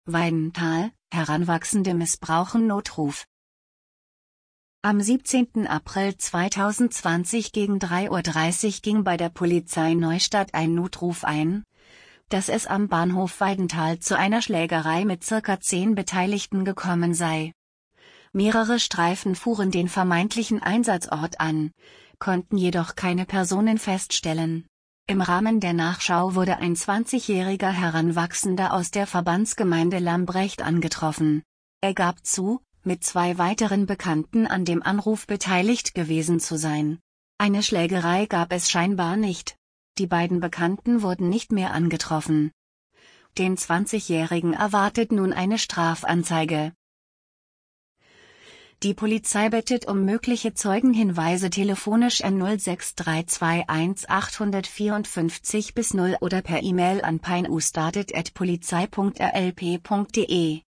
Weidenthal, Heranwachsende missbrauchen Notruf. Am 17. April 2020 gegen 3:30 Uhr ging bei der Polizei Neustadt ein Notruf ein, dass es am Bahnhof Weidenthal zu einer Schlägerei mit ca. 10 Beteiligten gekommen sei. Mehrere Streifen fuhren den vermeintlichen Einsatzort an, konnten jedoch keine Personen feststellen. Im Rahmen der Nachschau wurde ein 20-jähriger Heranwachsender aus der Verbandsgemeinde Lambrecht angetroffen. Er gab zu, mit 2 weiteren Bekannten an dem Anruf beteiligt gewesen zu sein. Eine Schlägerei gab es scheinbar nicht. Die beiden Bekannten wurden nicht mehr angetroffen. Den 20-Jährigen erwartet nun eine Strafanzeige. Die Polizei bittet um mögliche Zeugenhinweise telefonisch an 06321 854 bis 0 oder per E-Mail an peinustadet@polizei.rlp.de.